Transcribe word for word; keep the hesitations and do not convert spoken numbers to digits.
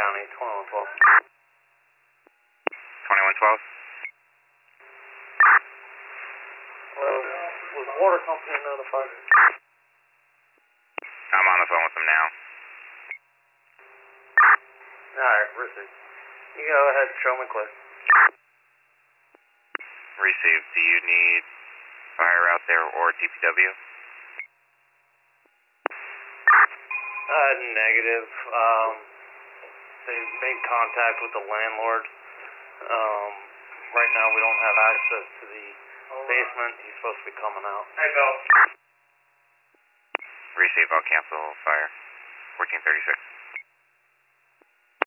County, twenty-one twelve. twenty-one twelve? Uh, was water company notified? I'm on the phone with them now. Alright, received. You go ahead and show me clear. Received. Do you need fire out there or D P W? Uh, negative. Um, they made contact with the landlord. Um, right now we don't have access to the basement. He's supposed to be coming out. Hey, Bill. Receive. I'll cancel fire. fourteen thirty-six.